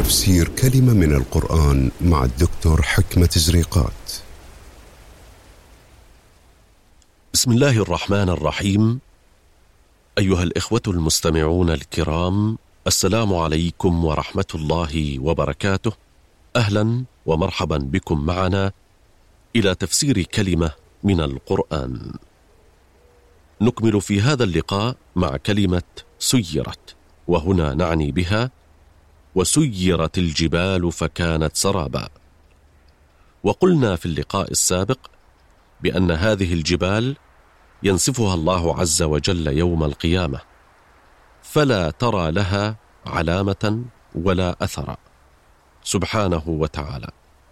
تفسير كلمة من القرآن مع الدكتور حكمة زريقات. بسم الله الرحمن الرحيم. أيها الإخوة المستمعون الكرام، السلام عليكم ورحمة الله وبركاته. أهلا ومرحبا بكم معنا إلى تفسير كلمة من القرآن. نكمل في هذا اللقاء مع كلمة سيرت، وهنا نعني بها وسيرت الجبال فكانت سرابا. وقلنا في اللقاء السابق بأن هذه الجبال ينسفها الله عز وجل يوم القيامة، فلا ترى لها علامة ولا أثر سبحانه وتعالى.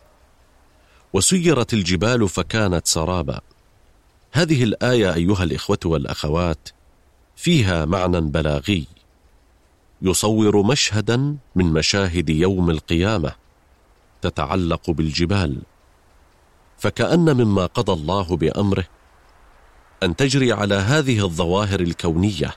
وسيرت الجبال فكانت سرابا، هذه الآية أيها الإخوة والأخوات فيها معنى بلاغي يصور مشهدا من مشاهد يوم القيامة تتعلق بالجبال، فكأن مما قضى الله بأمره أن تجري على هذه الظواهر الكونية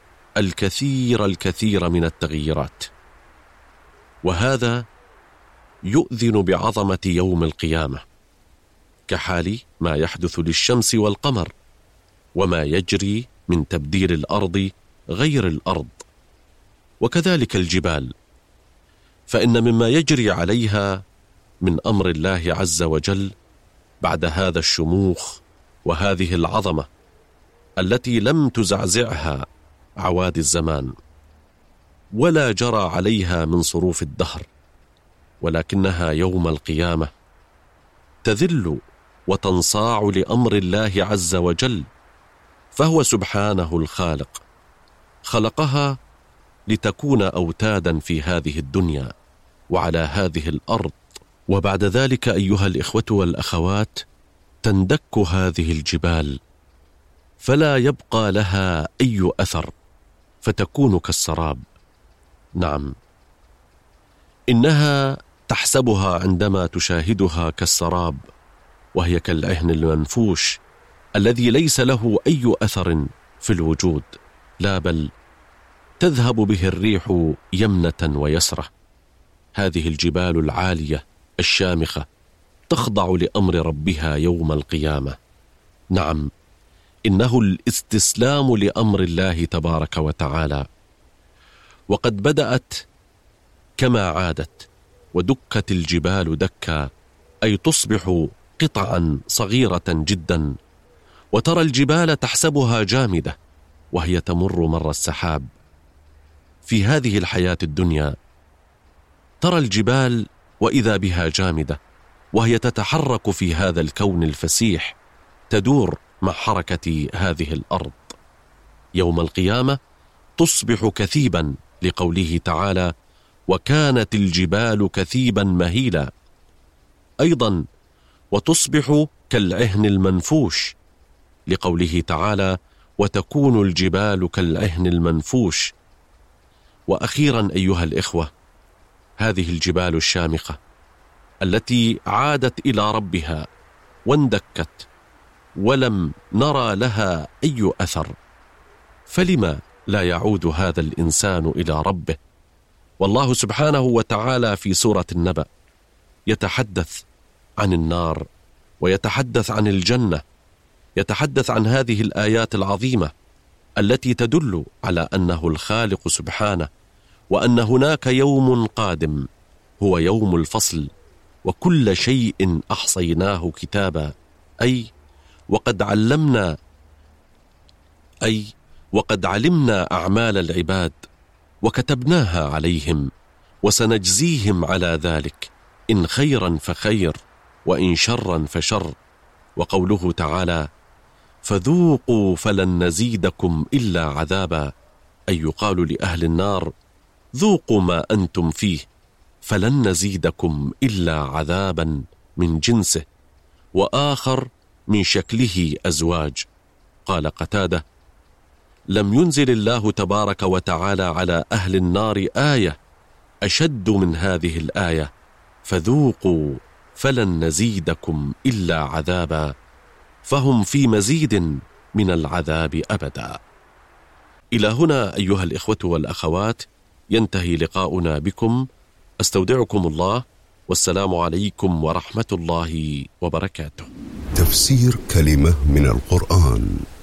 الكثير من التغييرات، وهذا يؤذن بعظمة يوم القيامة، كحال ما يحدث للشمس والقمر، وما يجري من تبديل الأرض غير الأرض، وكذلك الجبال، فإن مما يجري عليها من أمر الله عز وجل بعد هذا الشموخ وهذه العظمة التي لم تزعزعها عوادي الزمان ولا جرى عليها من صروف الدهر، ولكنها يوم القيامة تذل وتنصاع لأمر الله عز وجل، فهو سبحانه الخالق خلقها لتكون أوتادا في هذه الدنيا وعلى هذه الأرض، وبعد ذلك أيها الإخوة والأخوات تندك هذه الجبال فلا يبقى لها أي أثر، فتكون كالسراب. نعم، إنها تحسبها عندما تشاهدها كالسراب، وهي كالعهن المنفوش الذي ليس له أي أثر في الوجود، لا بل تذهب به الريح يمنة ويسرة. هذه الجبال العالية الشامخة تخضع لأمر ربها يوم القيامة. نعم، إنه الاستسلام لأمر الله تبارك وتعالى، وقد بدأت كما عادت، ودكت الجبال دكا، أي تصبح قطعا صغيرة جدا، وترى الجبال تحسبها جامدة وهي تمر مر السحاب. في هذه الحياة الدنيا ترى الجبال وإذا بها جامدة، وهي تتحرك في هذا الكون الفسيح، تدور مع حركة هذه الأرض. يوم القيامة تصبح كثيبا، لقوله تعالى: وكانت الجبال كثيبا مهيلا. أيضا وتصبح كالعهن المنفوش، لقوله تعالى: وتكون الجبال كالعهن المنفوش. وأخيرا أيها الإخوة، هذه الجبال الشامخة التي عادت إلى ربها واندكت ولم نرى لها أي أثر، فلما لا يعود هذا الإنسان إلى ربه؟ والله سبحانه وتعالى في سورة النبأ يتحدث عن النار ويتحدث عن الجنة، يتحدث عن هذه الآيات العظيمة التي تدل على أنه الخالق سبحانه، وأن هناك يوم قادم هو يوم الفصل، وكل شيء أحصيناه كتابا، أي وقد علمنا أعمال العباد وكتبناها عليهم، وسنجزيهم على ذلك، إن خيرا فخير وإن شرا فشر. وقوله تعالى: فذوقوا فلن نزيدكم إلا عذابا، أي يقال لأهل النار: ذوقوا ما أنتم فيه فلن نزيدكم إلا عذابا من جنسه. وآخر من شكله أزواج. قال قتادة: لم ينزل الله تبارك وتعالى على أهل النار آية أشد من هذه الآية: فذوقوا فلن نزيدكم إلا عذابا، فهم في مزيد من العذاب أبدا. إلى هنا أيها الإخوة والأخوات ينتهي لقاؤنا بكم أستودعكم الله، والسلام عليكم ورحمة الله وبركاته. تفسير كلمة من القرآن.